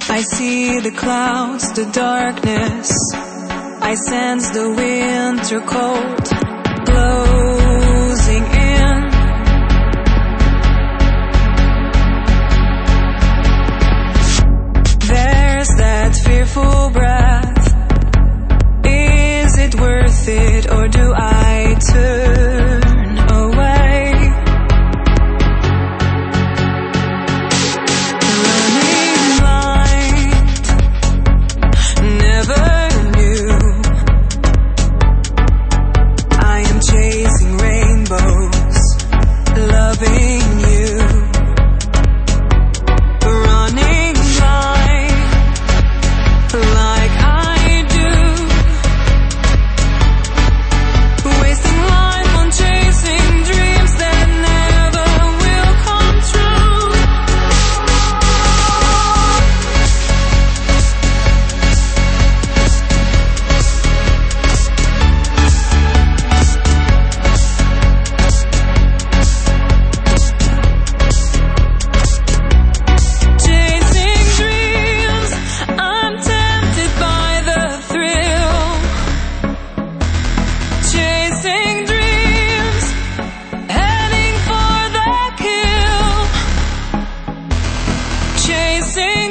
I see the clouds, the darkness. I sense the winter cold closing in. There's that fearful breath. Is it worth it, or do I turn away? Running blind, never knew. I am chasing rainbows, loving you. Running blind, like I do. Wasting life on chasing dreams that never will come true. Chasing dreams, I'm tempted by the thrill. Chasing dreams, heading for the kill. Chasing